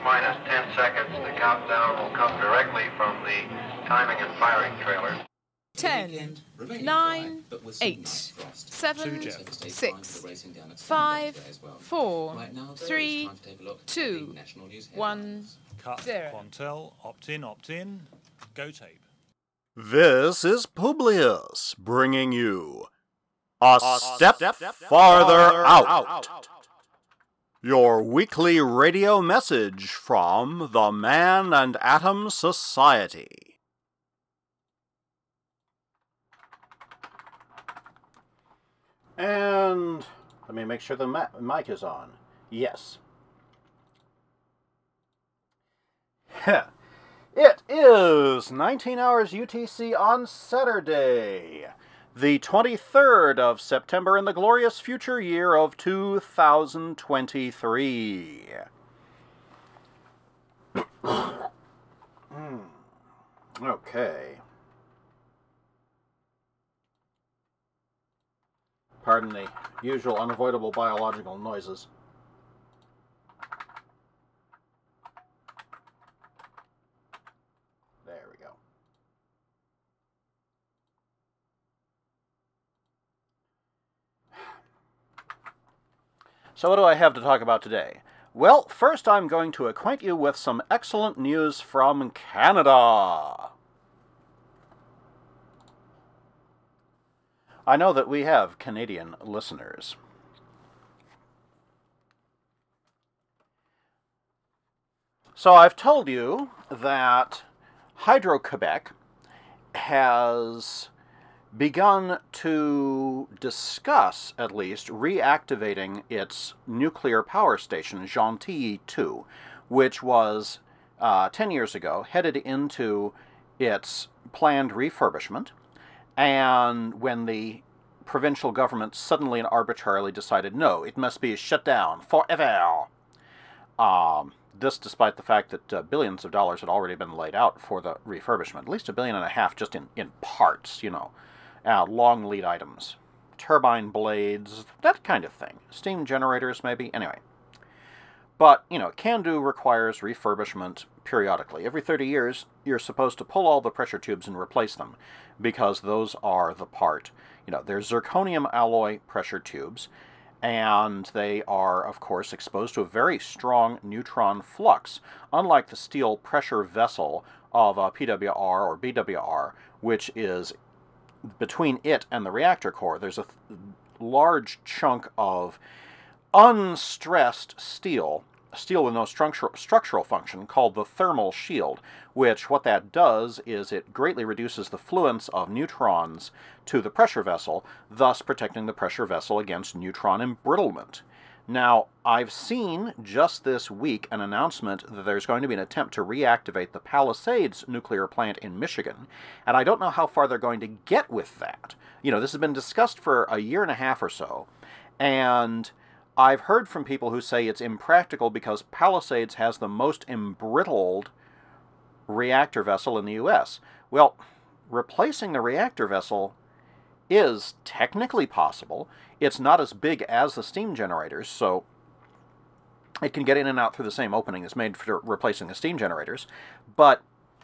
minus 10 seconds. The countdown will come directly from the timing and firing trailer. 10, 9, 8, 7, 6, 5, 4, 3, 2, 1, Cut. 0. Quantel, opt in, go tape. This is Publius bringing you A Step Farther Out, your weekly radio message from the Man and Atom Society. And let me make sure the mic is on. Yes. It is 19 hours UTC on Saturday, the 23rd of September in the glorious future year of 2023. Okay. Pardon the usual unavoidable biological noises. There we go. So what do I have to talk about today? Well, first I'm going to acquaint you with some excellent news from Canada. I know that we have Canadian listeners. So I've told you that Hydro-Quebec has begun to discuss, at least, reactivating its nuclear power station, Gentilly 2, which was, 10 years ago, headed into its planned refurbishment. And when the provincial government suddenly and arbitrarily decided, no, it must be shut down forever. This despite the fact that billions of dollars had already been laid out for the refurbishment. At least $1.5 billion just in parts, long lead items. Turbine blades, that kind of thing. Steam generators, maybe. Anyway. But, CANDU requires refurbishment periodically. Every 30 years, you're supposed to pull all the pressure tubes and replace them, because those are the part. They're zirconium alloy pressure tubes, and they are, of course, exposed to a very strong neutron flux, unlike the steel pressure vessel of a PWR or BWR, which is between it and the reactor core. There's a large chunk of unstressed steel with no structural function, called the thermal shield, which what that does is it greatly reduces the fluence of neutrons to the pressure vessel, thus protecting the pressure vessel against neutron embrittlement. Now, I've seen just this week an announcement that there's going to be an attempt to reactivate the Palisades nuclear plant in Michigan, and I don't know how far they're going to get with that. This has been discussed for a year and a half or so, and I've heard from people who say it's impractical because Palisades has the most embrittled reactor vessel in the U.S. Well, replacing the reactor vessel is technically possible. It's not as big as the steam generators, so it can get in and out through the same opening that's made for replacing the steam generators. But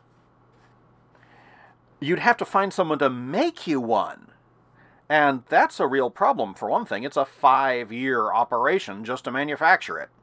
you'd have to find someone to make you one. And that's a real problem, for one thing. It's a 5-year operation just to manufacture it.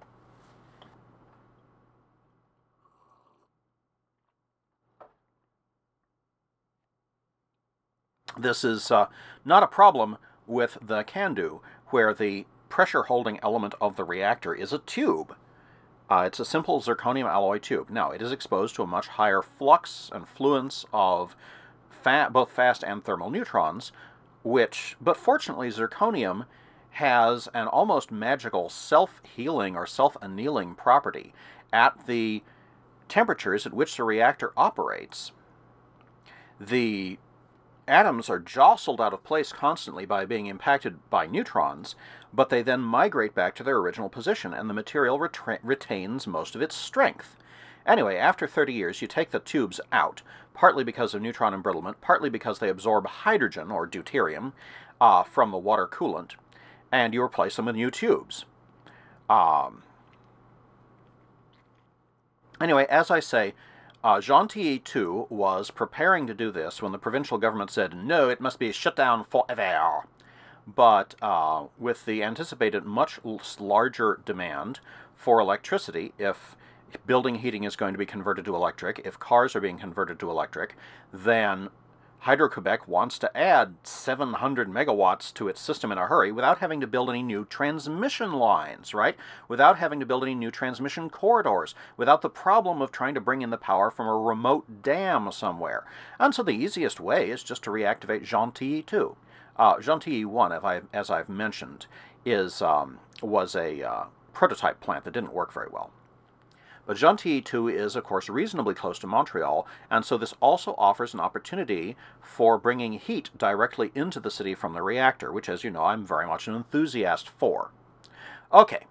This is not a problem with the CANDU, where the pressure-holding element of the reactor is a tube. It's a simple zirconium alloy tube. Now, it is exposed to a much higher flux and fluence of both fast and thermal neutrons, but fortunately, zirconium has an almost magical self-healing or self-annealing property. At the temperatures at which the reactor operates, the atoms are jostled out of place constantly by being impacted by neutrons, but they then migrate back to their original position, and the material retains most of its strength. Anyway, after 30 years, you take the tubes out, partly because of neutron embrittlement, partly because they absorb hydrogen, or deuterium, from the water coolant, and you replace them with new tubes. Anyway, as I say, Gentilly, too, was preparing to do this when the provincial government said, no, it must be shut down forever. But with the anticipated much larger demand for electricity, if building heating is going to be converted to electric, if cars are being converted to electric, then Hydro-Quebec wants to add 700 megawatts to its system in a hurry without having to build any new transmission lines, right? Without having to build any new transmission corridors, without the problem of trying to bring in the power from a remote dam somewhere. And so the easiest way is just to reactivate Gentilly 2. Gentilly 1, as I've mentioned, was a prototype plant that didn't work very well. But Gentilly 2 is, of course, reasonably close to Montreal, and so this also offers an opportunity for bringing heat directly into the city from the reactor, which, as you know, I'm very much an enthusiast for. Okay.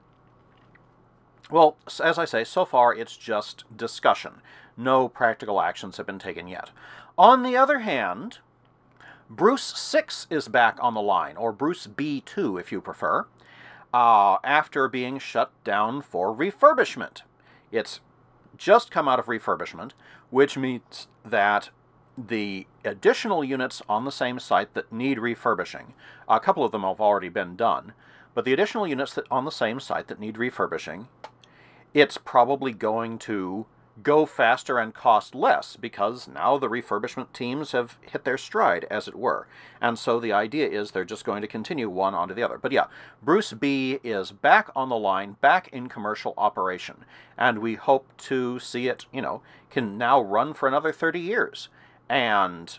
Well, as I say, so far it's just discussion. No practical actions have been taken yet. On the other hand, Bruce 6 is back on the line, or Bruce B2 if you prefer, after being shut down for refurbishment. It's just come out of refurbishment, which means that the additional units on the same site that need refurbishing, a couple of them have already been done, but the additional units that on the same site that need refurbishing, it's probably going to go faster and cost less because now the refurbishment teams have hit their stride, as it were. And so the idea is they're just going to continue one onto the other. But yeah, Bruce B is back on the line, back in commercial operation. And we hope to see it, can now run for another 30 years. And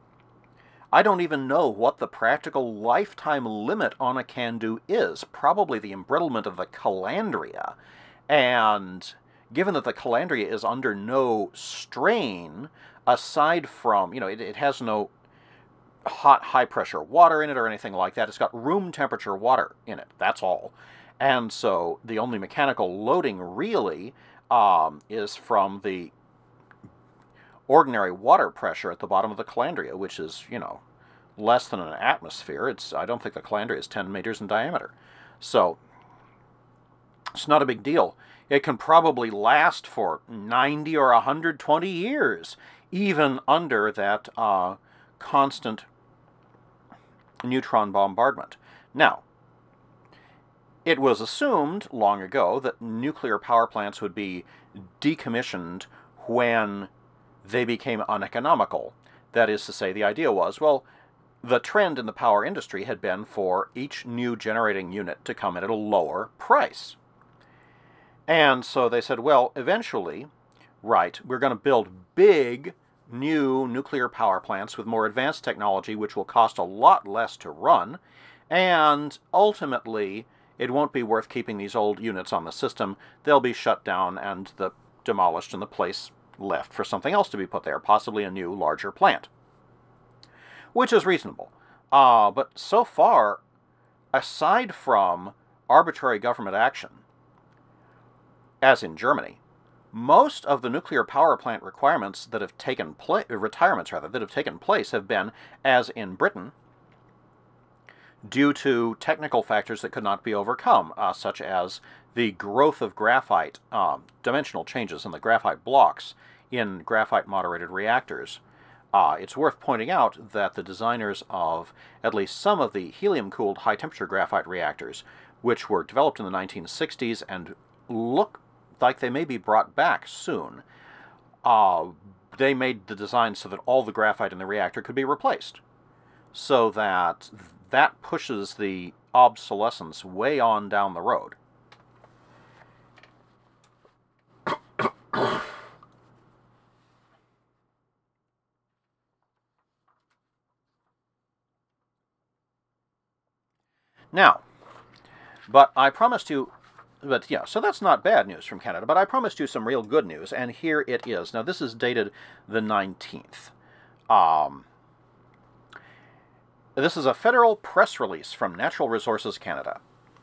I don't even know what the practical lifetime limit on a CANDU is. Probably the embrittlement of the calandria. And given that the calandria is under no strain, aside from, it has no hot, high-pressure water in it or anything like that. It's got room temperature water in it, that's all. And so the only mechanical loading, really, is from the ordinary water pressure at the bottom of the calandria, which is, less than an atmosphere. I don't think the calandria is 10 meters in diameter. So it's not a big deal. It can probably last for 90 or 120 years, even under that constant neutron bombardment. Now, it was assumed long ago that nuclear power plants would be decommissioned when they became uneconomical. That is to say, the idea was, well, the trend in the power industry had been for each new generating unit to come in at a lower price. And so they said, well, eventually, right, we're going to build big new nuclear power plants with more advanced technology, which will cost a lot less to run, and ultimately, it won't be worth keeping these old units on the system. They'll be shut down and demolished and the place left for something else to be put there, possibly a new, larger plant. Which is reasonable. But so far, aside from arbitrary government action, as in Germany, most of the nuclear power plant requirements that have taken retirements that have taken place have been, as in Britain, due to technical factors that could not be overcome, such as the growth of graphite, dimensional changes in the graphite blocks in graphite-moderated reactors. It's worth pointing out that the designers of at least some of the helium-cooled high-temperature graphite reactors, which were developed in the 1960s and look like they may be brought back soon, they made the design so that all the graphite in the reactor could be replaced. So that pushes the obsolescence way on down the road. Now, but I promised you, so that's not bad news from Canada, but I promised you some real good news, and here it is. Now, this is dated the 19th. This is a federal press release from Natural Resources Canada.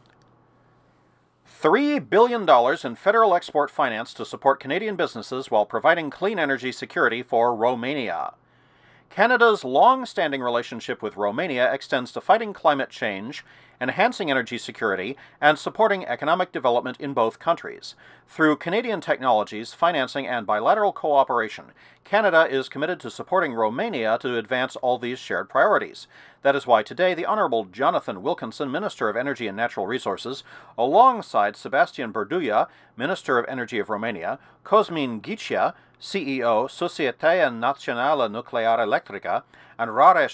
$3 billion in federal export finance to support Canadian businesses while providing clean energy security for Romania. Canada's long-standing relationship with Romania extends to fighting climate change enhancing energy security, and supporting economic development in both countries. Through Canadian technologies, financing, and bilateral cooperation, Canada is committed to supporting Romania to advance all these shared priorities. That is why today the Honorable Jonathan Wilkinson, Minister of Energy and Natural Resources, alongside Sebastian Berduia, Minister of Energy of Romania, Cosmin Ghicea, CEO, Societatea Națională Nucleară Electrică, and Rareș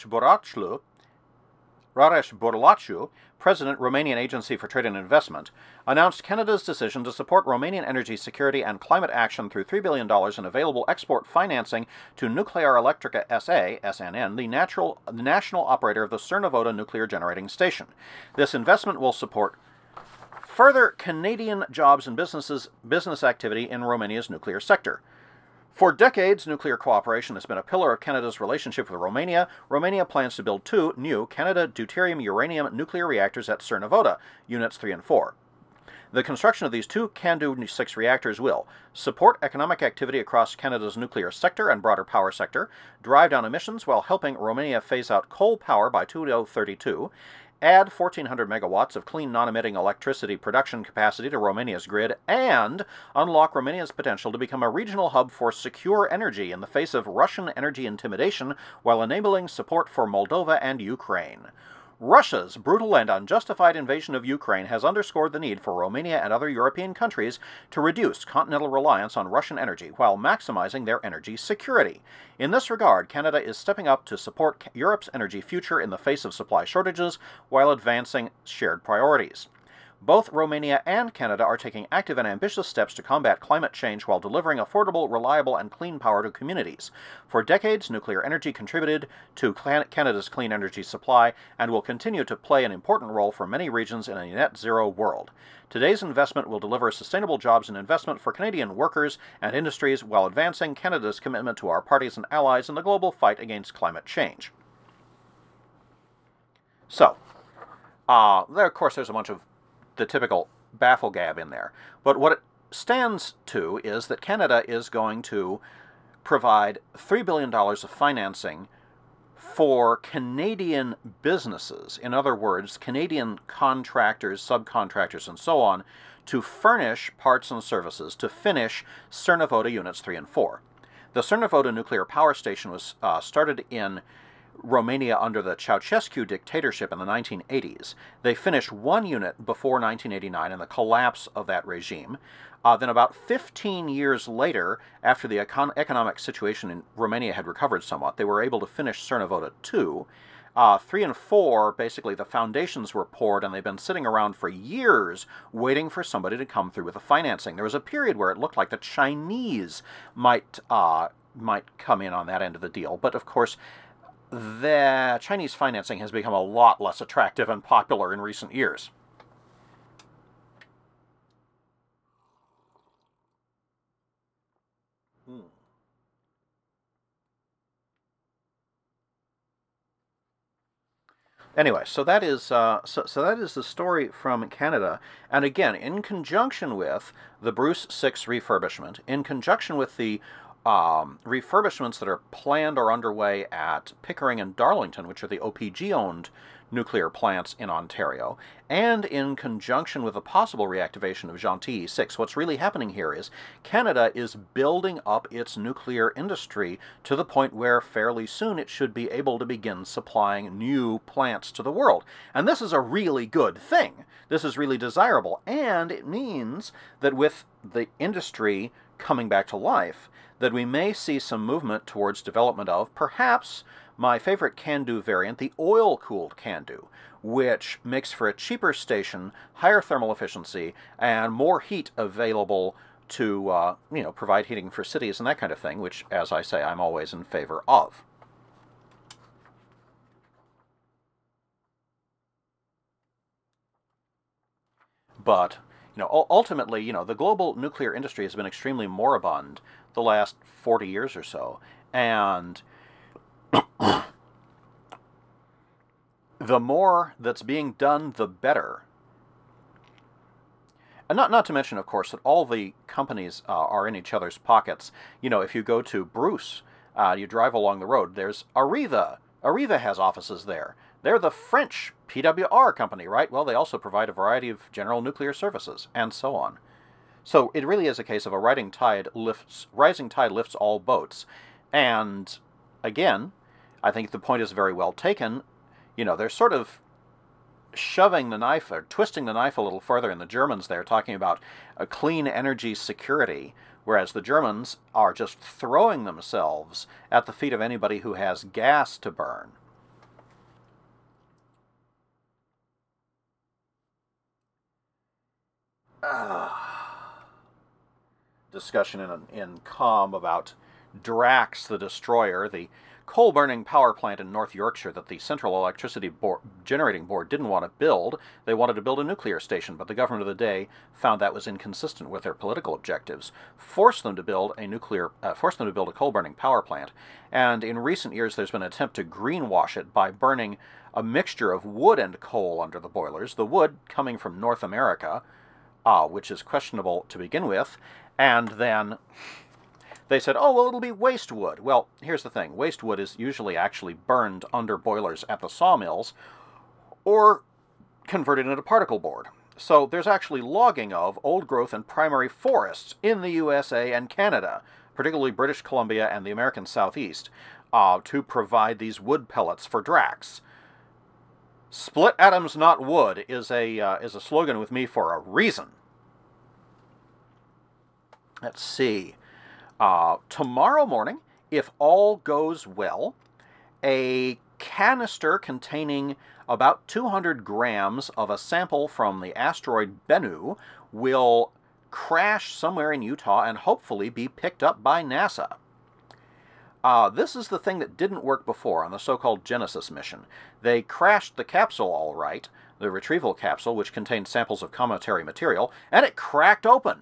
Borlaciu, President, Romanian Agency for Trade and Investment, announced Canada's decision to support Romanian energy security and climate action through $3 billion in available export financing to Nuclearelectrica S.A., SNN, the national operator of the Cernavoda nuclear generating station. This investment will support further Canadian jobs and business activity in Romania's nuclear sector. For decades, nuclear cooperation has been a pillar of Canada's relationship with Romania. Romania plans to build 2 new Canada deuterium-uranium nuclear reactors at Cernavoda, Units 3 and 4. The construction of these 2 CANDU 6 reactors will support economic activity across Canada's nuclear sector and broader power sector, drive down emissions while helping Romania phase out coal power by 2032, add 1,400 megawatts of clean, non-emitting electricity production capacity to Romania's grid, and unlock Romania's potential to become a regional hub for secure energy in the face of Russian energy intimidation while enabling support for Moldova and Ukraine. Russia's brutal and unjustified invasion of Ukraine has underscored the need for Romania and other European countries to reduce continental reliance on Russian energy while maximizing their energy security. In this regard, Canada is stepping up to support Europe's energy future in the face of supply shortages while advancing shared priorities. Both Romania and Canada are taking active and ambitious steps to combat climate change while delivering affordable, reliable, and clean power to communities. For decades, nuclear energy contributed to Canada's clean energy supply and will continue to play an important role for many regions in a net-zero world. Today's investment will deliver sustainable jobs and investment for Canadian workers and industries while advancing Canada's commitment to our parties and allies in the global fight against climate change. So, of course, there's a bunch of the typical baffle-gab in there. But what it stands to is that Canada is going to provide $3 billion of financing for Canadian businesses, in other words, Canadian contractors, subcontractors, and so on, to furnish parts and services to finish Cernavoda Units 3 and 4. The Cernavoda nuclear power station was started in Romania under the Ceausescu dictatorship in the 1980s. They finished 1 unit before 1989 and the collapse of that regime. Then about 15 years later, after the economic situation in Romania had recovered somewhat, they were able to finish Cernavoda 2. 3 and 4, basically the foundations were poured and they've been sitting around for years waiting for somebody to come through with the financing. There was a period where it looked like the Chinese might come in on that end of the deal, but of course the Chinese financing has become a lot less attractive and popular in recent years. Anyway, so that is that is the story from Canada, and again, in conjunction with the Bruce 6 refurbishment, in conjunction with the refurbishments that are planned or underway at Pickering and Darlington, which are the OPG-owned nuclear plants in Ontario, and in conjunction with the possible reactivation of Gentilly 6, what's really happening here is Canada is building up its nuclear industry to the point where fairly soon it should be able to begin supplying new plants to the world. And this is a really good thing. This is really desirable, and it means that with the industry coming back to life, that we may see some movement towards development of, perhaps, my favorite CANDU variant, the oil-cooled CANDU, which makes for a cheaper station, higher thermal efficiency, and more heat available to, provide heating for cities and that kind of thing, which, as I say, I'm always in favor of. But ultimately, the global nuclear industry has been extremely moribund the last 40 years or so, and the more that's being done, the better. And not to mention, of course, that all the companies are in each other's pockets. If you go to Bruce, you drive along the road, there's Areva. Areva has offices there. They're the French PWR company, right? Well, they also provide a variety of general nuclear services, and so on. So it really is a case of a rising tide lifts all boats. And again, I think the point is very well taken. You know, they're sort of shoving the knife or twisting the knife a little further in the Germans there, talking about a clean energy security, whereas the Germans are just throwing themselves at the feet of anybody who has gas to burn. Discussion in COM about Drax the Destroyer, the coal-burning power plant in North Yorkshire that the Central Electricity Generating Board didn't want to build. They wanted to build a nuclear station, but the government of the day found that was inconsistent with their political objectives, forced them to build a coal-burning power plant. And in recent years, there's been an attempt to greenwash it by burning a mixture of wood and coal under the boilers. The wood coming from North America, which is questionable to begin with, and then they said, oh, well, it'll be waste wood. Well, here's the thing. Waste wood is usually actually burned under boilers at the sawmills or converted into particle board. So there's actually logging of old-growth and primary forests in the USA and Canada, particularly British Columbia and the American Southeast, to provide these wood pellets for Drax. Split atoms, not wood, is a slogan with me for a reason. Let's see. Tomorrow morning, if all goes well, a canister containing about 200 grams of a sample from the asteroid Bennu will crash somewhere in Utah and hopefully be picked up by NASA. This is the thing that didn't work before on the so-called Genesis mission. They crashed the capsule all right, the retrieval capsule, which contained samples of cometary material, and it cracked open.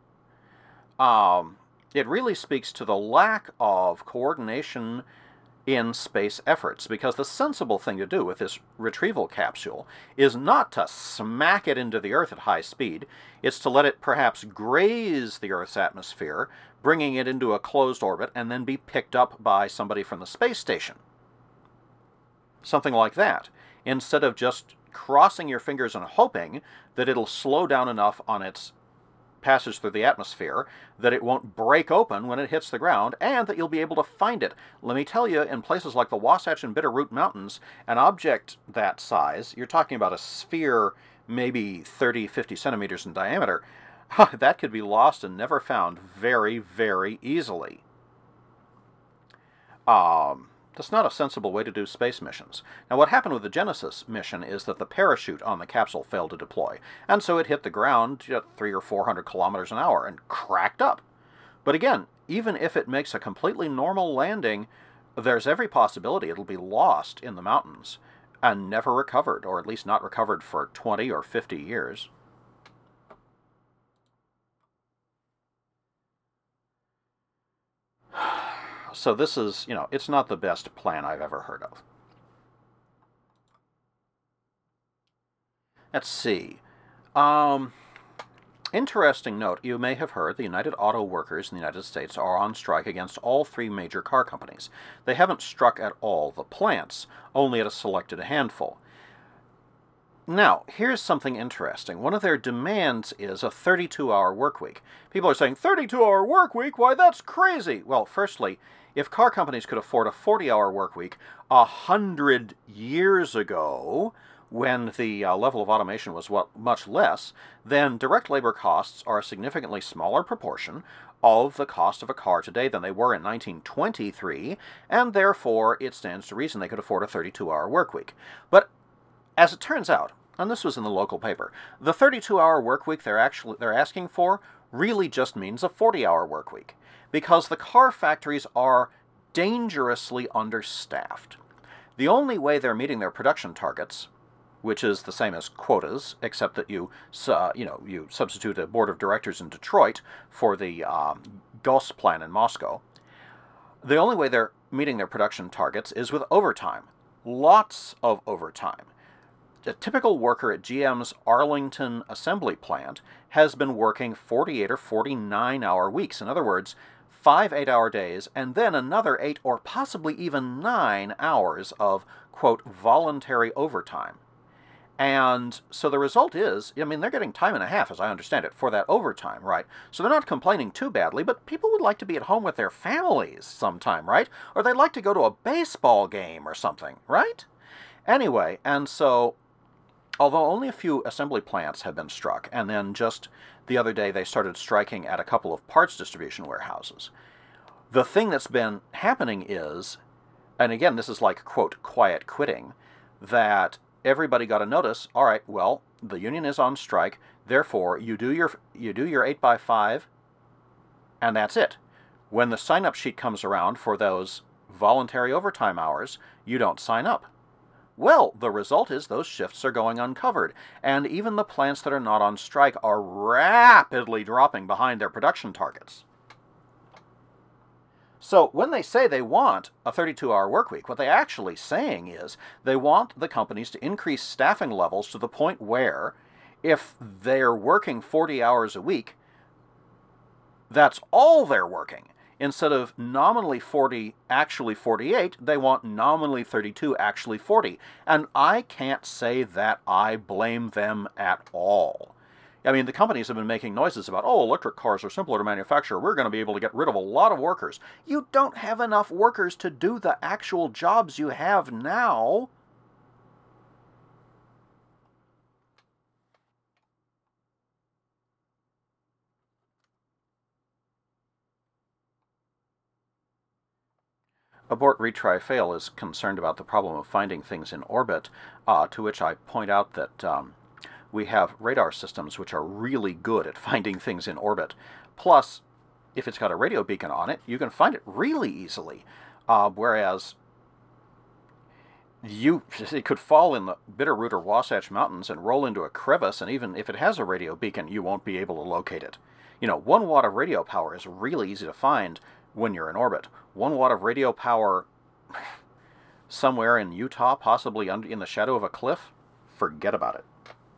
It really speaks to the lack of coordination in space efforts, because the sensible thing to do with this retrieval capsule is not to smack it into the Earth at high speed. It's to let it perhaps graze the Earth's atmosphere, bringing it into a closed orbit, and then be picked up by somebody from the space station. Something like that, instead of just crossing your fingers and hoping that it'll slow down enough on its passage through the atmosphere that it won't break open when it hits the ground, and that you'll be able to find it. Let me tell you, in places like the Wasatch and Bitterroot Mountains, an object that size, you're talking about a sphere maybe 30, 50 centimeters in diameter, that could be lost and never found very, very easily. That's not a sensible way to do space missions. Now, what happened with the Genesis mission is that the parachute on the capsule failed to deploy, and so it hit the ground at 300 or 400 kilometers an hour and cracked up. But again, even if it makes a completely normal landing, there's every possibility it'll be lost in the mountains and never recovered, or at least not recovered for 20 or 50 years. So this is, it's not the best plan I've ever heard of. Let's see. Interesting note, you may have heard the United Auto Workers in the United States are on strike against all three major car companies. They haven't struck at all the plants, only at a selected handful. Now, here's something interesting. One of their demands is a 32-hour work week. People are saying, 32-hour work week? Why, that's crazy! Well, firstly, if car companies could afford a 40-hour work week 100 years ago, when the level of automation was much less, then direct labor costs are a significantly smaller proportion of the cost of a car today than they were in 1923, and therefore it stands to reason they could afford a 32-hour work week. But as it turns out, and this was in the local paper, the 32-hour work week they're asking for really just means a 40-hour work week, because the car factories are dangerously understaffed. The only way they're meeting their production targets, which is the same as quotas, except that you substitute a board of directors in Detroit for the GOS plan in Moscow. The only way they're meeting their production targets is with overtime. Lots of overtime. a typical worker at GM's Arlington assembly plant has been working 48 or 49-hour weeks. In other words, 5 8-hour days, and then another 8 or possibly even 9 hours of, quote, voluntary overtime. And so the result is, I mean, they're getting time and a half, as I understand it, for that overtime, right? So they're not complaining too badly, but people would like to be at home with their families sometime, right? Or they'd like to go to a baseball game or something, right? Anyway, and so, although only a few assembly plants have been struck, and then just the other day they started striking at a couple of parts distribution warehouses, the thing that's been happening is, and again, this is like, quote, quiet quitting, that everybody got a notice, all right, well, the union is on strike, therefore you do your 8x5, and that's it. When the sign-up sheet comes around for those voluntary overtime hours, you don't sign up. Well, the result is those shifts are going uncovered, and even the plants that are not on strike are rapidly dropping behind their production targets. So when they say they want a 32-hour work week, what they're actually saying is they want the companies to increase staffing levels to the point where if they're working 40 hours a week, that's all they're working. Instead of nominally 40, actually 48, they want nominally 32, actually 40. And I can't say that I blame them at all. I mean, the companies have been making noises about, oh, electric cars are simpler to manufacture. We're going to be able to get rid of a lot of workers. You don't have enough workers to do the actual jobs you have now. Abort, Retry, Fail is concerned about the problem of finding things in orbit, to which I point out that we have radar systems which are really good at finding things in orbit. Plus, if it's got a radio beacon on it, you can find it really easily. Whereas it could fall in the Bitterroot or Wasatch Mountains and roll into a crevice, and even if it has a radio beacon, you won't be able to locate it. 1 watt of radio power is really easy to find when you're in orbit. 1 watt of radio power somewhere in Utah, possibly in the shadow of a cliff, forget about it.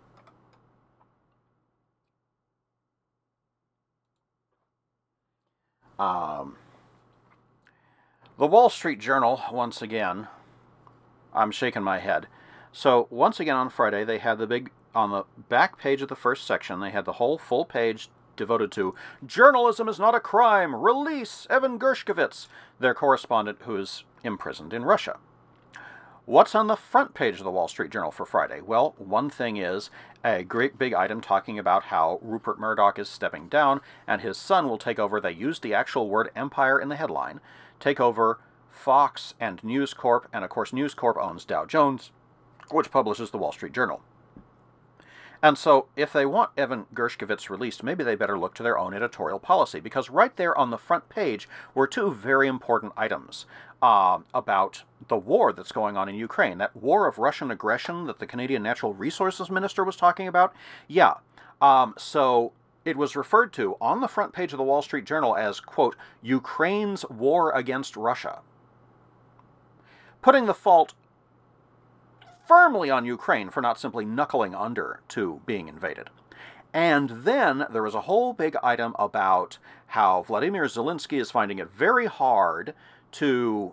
The Wall Street Journal, once again, I'm shaking my head. So, once again on Friday, they had on the back page of the first section, they had the whole full page devoted to "Journalism is not a crime! Release Evan Gershkovich," their correspondent who is imprisoned in Russia. What's on the front page of the Wall Street Journal for Friday? Well, one thing is a great big item talking about how Rupert Murdoch is stepping down and his son will take over. They used the actual word empire in the headline. Take over Fox and News Corp, and of course News Corp owns Dow Jones, which publishes the Wall Street Journal. And so, if they want Evan Gershkovich released, maybe they better look to their own editorial policy, because right there on the front page were 2 very important items about the war that's going on in Ukraine. That war of Russian aggression that the Canadian Natural Resources Minister was talking about. Yeah, so it was referred to on the front page of the Wall Street Journal as, quote, Ukraine's war against Russia, putting the fault firmly on Ukraine for not simply knuckling under to being invaded. And then there was a whole big item about how Vladimir Zelensky is finding it very hard to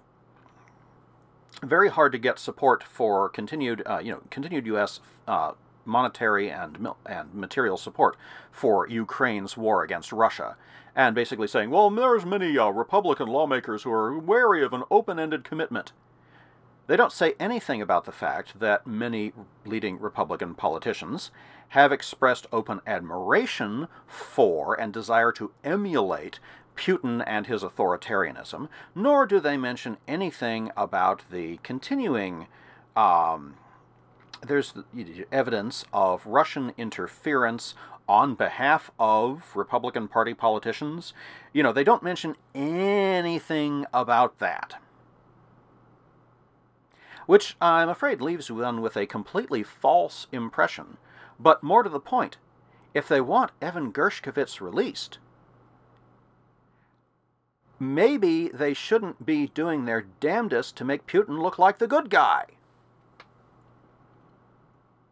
get support for continued U.S. Monetary and material support for Ukraine's war against Russia, and basically saying, well, there's many Republican lawmakers who are wary of an open-ended commitment. They don't say anything about the fact that many leading Republican politicians have expressed open admiration for and desire to emulate Putin and his authoritarianism, nor do they mention anything about the continuing, there's evidence of Russian interference on behalf of Republican Party politicians. They don't mention anything about that, which I'm afraid leaves one with a completely false impression. But more to the point, if they want Evan Gershkovich released, maybe they shouldn't be doing their damnedest to make Putin look like the good guy.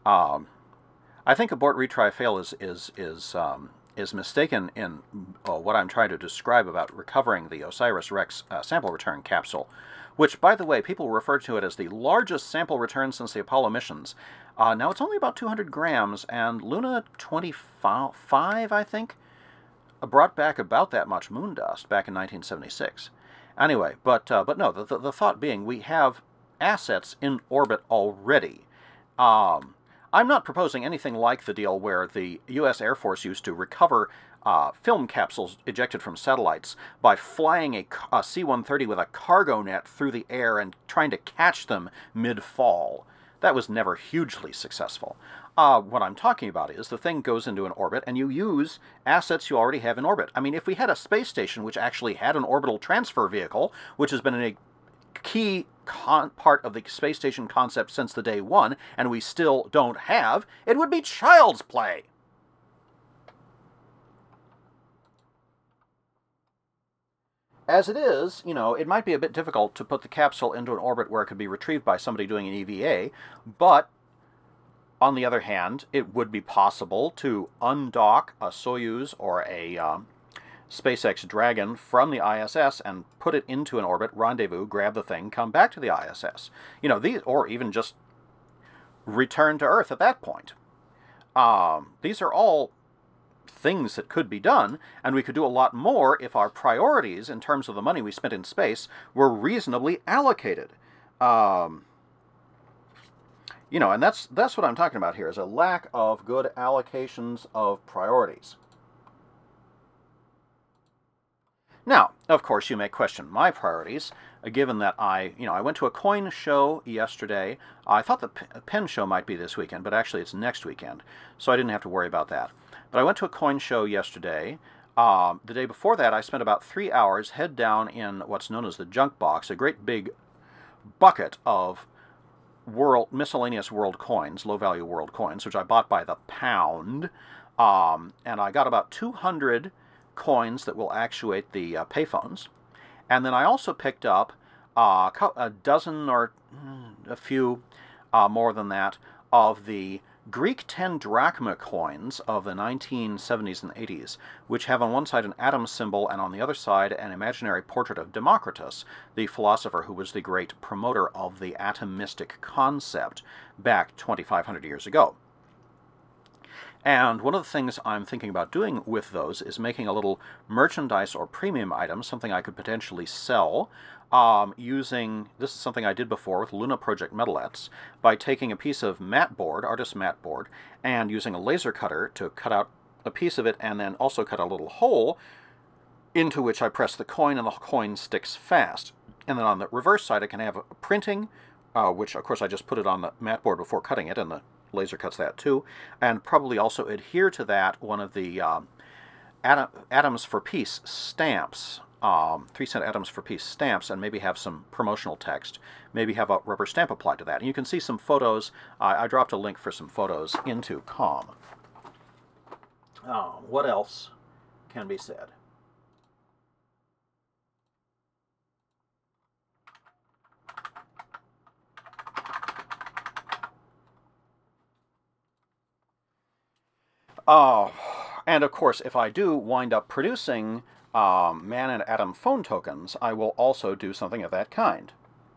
I think abort, retry, fail is mistaken in what I'm trying to describe about recovering the OSIRIS-REx sample return capsule, which, by the way, people refer to it as the largest sample return since the Apollo missions. Now, it's only about 200 grams, and Luna 25, I think, brought back about that much moon dust back in 1976. Anyway, but no, the thought being we have assets in orbit already. I'm not proposing anything like the deal where the U.S. Air Force used to recover film capsules ejected from satellites by flying a C-130 with a cargo net through the air and trying to catch them mid-fall. That was never hugely successful. What I'm talking about is the thing goes into an orbit and you use assets you already have in orbit. I mean, if we had a space station which actually had an orbital transfer vehicle, which has been a key part of the space station concept since the day one, and we still don't have, it would be child's play. As it is, it might be a bit difficult to put the capsule into an orbit where it could be retrieved by somebody doing an EVA, but on the other hand, it would be possible to undock a Soyuz or a SpaceX Dragon from the ISS and put it into an orbit, rendezvous, grab the thing, come back to the ISS. Or even just return to Earth at that point. These are all things that could be done, and we could do a lot more if our priorities in terms of the money we spent in space were reasonably allocated. And that's what I'm talking about here, is a lack of good allocations of priorities. Now, of course, you may question my priorities, given that I went to a coin show yesterday. I thought the pen show might be this weekend, but actually it's next weekend, so I didn't have to worry about that. But I went to a coin show yesterday. The day before that, I spent about 3 hours head down in what's known as the junk box, a great big bucket of miscellaneous world coins, low-value world coins, which I bought by the pound, and I got about 200 coins that will actuate the payphones. And then I also picked up a dozen or a few more than that of the Greek 10 drachma coins of the 1970s and 80s, which have on one side an atom symbol and on the other side an imaginary portrait of Democritus, the philosopher who was the great promoter of the atomistic concept back 2,500 years ago. And one of the things I'm thinking about doing with those is making a little merchandise or premium item, something I could potentially sell, this is something I did before with Luna Project Metalettes, by taking a piece of matte board, artist matte board, and using a laser cutter to cut out a piece of it and then also cut a little hole into which I press the coin and the coin sticks fast. And then on the reverse side I can have a printing, which of course I just put it on the matte board before cutting it, and the laser cuts that too, and probably also adhere to that one of the Atoms for Peace stamps, 3-cent Atoms for Peace stamps, and maybe have some promotional text, maybe have a rubber stamp applied to that. And you can see some photos. I dropped a link for some photos into COM. What else can be said? And of course, if I do wind up producing man and atom phone tokens, I will also do something of that kind.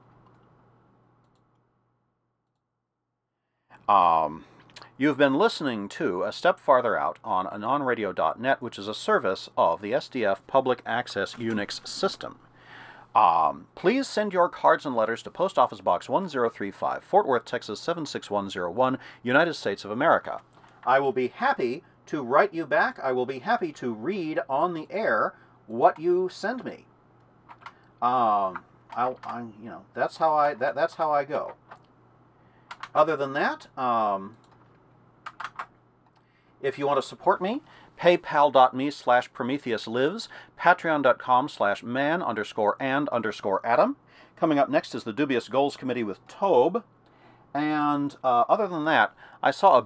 You've been listening to A Step Farther Out on anonradio.net, which is a service of the SDF Public Access Unix system. Please send your cards and letters to Post Office Box 1035, Fort Worth, Texas 76101, United States of America. I will be happy to write you back. I will be happy to read on the air what you send me. That's how I go. Other than that, if you want to support me, paypal.me/PrometheusLives, patreon.com/man_and_Adam. Coming up next is the Dubious Goals Committee with Tobe. And other than that, I saw a